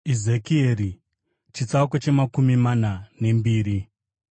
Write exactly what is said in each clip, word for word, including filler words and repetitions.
Ezekieri chitsauko chemakumi mana nembiri.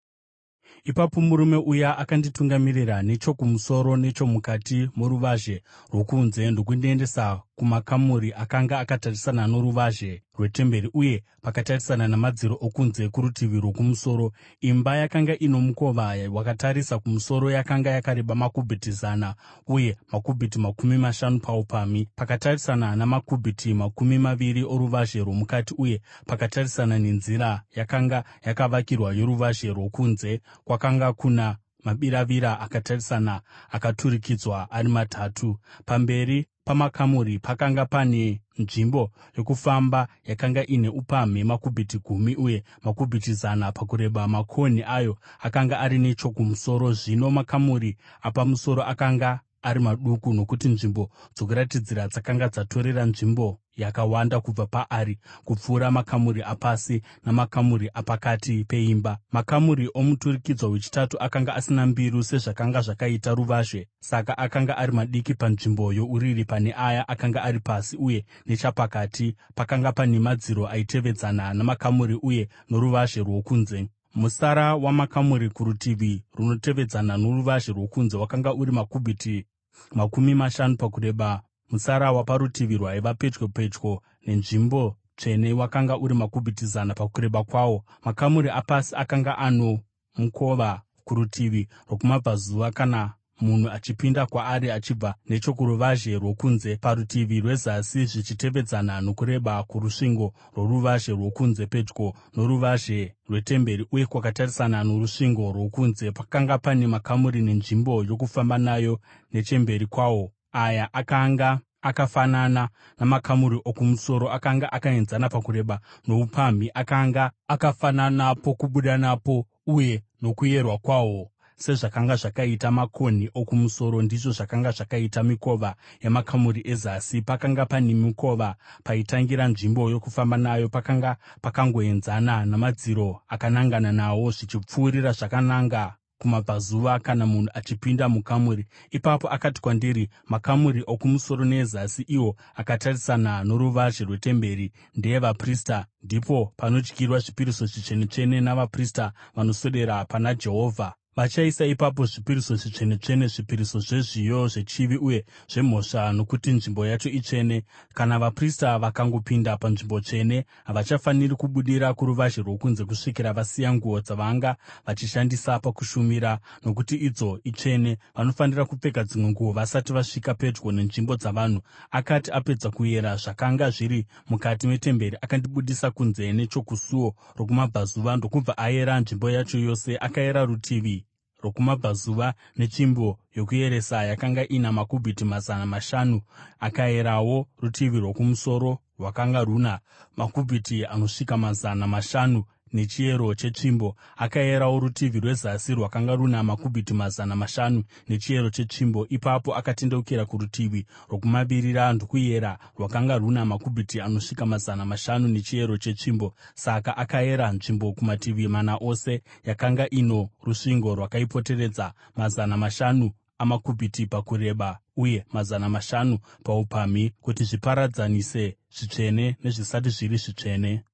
Ipapo murume uya akanditungamirira nechokumusoro nechomukati moruvazhe rwokunze ndokundiendesa kumakamuri akanga akatarisana noruvazhe rwetemberi uye pakatarisana namadziro okunze kurutivi rwokumusoro. Imba yakanga ino mukova wakatarisa kumusoro yakanga yakareba makubhiti zana uye makubhiti makumi mashanu paupamhi, pakatarisana namakubhiti makumi maviri oruvazhe rwomukati uye pakatarisana nenzira yakanga yakavakirwa yoruvazhe rwokunze. Kwakanga kuna mabiravira akatarisana akaturikidzwa ari matatu. Pamberi pamakamuri pakanga pane nzvimbo yokufamba yakanga ine upamhi makubhiti gumi uye makubhiti zana pakureba. Makonhi ayo akanga ari nechokumusoro. Zvino makamuri apamusoro akanga ari maduku, nokuti nzvimbo dzokuratidzira dzakanga dzatorera nzvimbo yakawanda kubva paari kupfuura makamuri apasi namakamuri apakati peimba. Makamuri omuturikidzwa wechitatu akanga asina mbiru sezvakanga zvakaita ruvazhe, saka akanga ari madiki panzvimbo youriri pane aya akanga ari pasi, uye nechapakati pakanga pane madziro aitevedzana namakamuri uye noruvazhe rwokunze. Mutsara wamakamuri kurutivi runotevedzana noruvazhe rwokunze wakanga uri makubhiti makumi mashanu pakureba. Mutsara waparutivi rwaiva pedyo pedyo nenzvimbo tsvene wakanga uri makubhiti zana pakureba kwawo. Makamuri apasi akanga ano mukova kurutivi rwokumabvazuva kana munhu achipinda kwaari achibva nechokuruvazhe rwokunze. Parutivi rwezasi, zvichitevedzana nokureba kworusvingo rworuvazhe rwokunze pedyo noruvazhe rwetemberi uye kwakatarisana norusvingo rwokunze, pakanga pane makamuri nenzvimbo yokufamba nayo nechemberi kwawo. Aya akanga akafanana namakamuri okumusoro, akanga akaenzana pakureba noupamhi, akanga akafanana pokubuda napo uye nokuyerwa kwawo. Sezvakanga zvakaita makonhi okumusoro, ndizvo zvakanga zvakaita mikova yamakamuri ezasi. Pakanga pane mikova paitangira nzvimbo yokufamba nayo, pakanga pakangoenzana namadziro akanangana nawo, zvichipfuurira zvakananga kumabvazuva kana munhu achipinda mukamuri. Ipapo akati kwandiri, “Makamuri okumusoro neezasi, iwo akatarisana noruvazhe rwetemberi, ndeevaprista, ndipo panodyirwa zvipiriso zvitsvene-tsvene navaprista vanoswedera pana Jehovha. Vachaisa ipapo zvipiriso zvitsvene-tsvene, zvipiriso zvezviyo, zvechivi uye zvemhosva, nokuti nzvimbo yacho itsvene. Kana vaprista vakangopinda panzvimbo tsvene, havachafaniri kubudira kuruvazhe rwokunze kusvikira vasiya nguo dzavanga vachishandisa pakushumira, nokuti idzo itsvene. Vanofanira kupfeka dzimwe nguo vasati vasvika pedyo nenzvimbo dzavanhu.” Akati apedza kuyera zvakanga zviri mukati metemberi, akandibudisa kunze nechokusuo rokumabvazuva, ndokubva ayera nzvimbo yacho yose. Akayera rutivi rwokumabvazuva netsvimbo yokuyeresa yakanga ina makubhiti mazana mashanu. Akayerawo rutivi rwokumusoro, rwakanga runa makubhiti anosvika mazana mashanu nechiyero chetsvimbo. Akayerawo rutivi rwezasi, rwakanga runa makubhiti mazana mashanu nechiyero chetsvimbo. Ipapo akatendeukira kurutivi rwokumavirira ndokuyera, rwakanga runa makubhiti anosvika mazana mashanu nechiyero chetsvimbo. Saka akayera nzvimbo kumativi mana ose yakanga ino rusvingo rwakaipoteredza, mazana mashanu amakubhiti pakureba uye mazana mashanu paupamhi, kuti zviparadzanise zvitsvene nezvisati zviri zvitsvene.